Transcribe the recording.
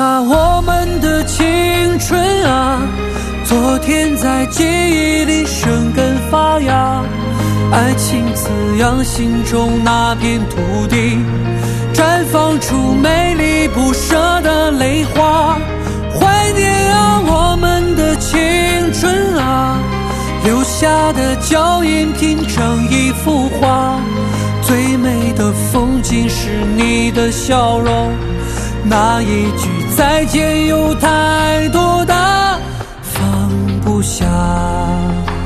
啊，我们的青春啊，昨天在记忆里生根发芽，爱情滋养心中那片土地，绽放出美丽不舍的泪花。怀念啊，我们的青春啊，留下的脚印拼成一幅画，最美的风景是你的笑容，那一句再见有太多的放不下。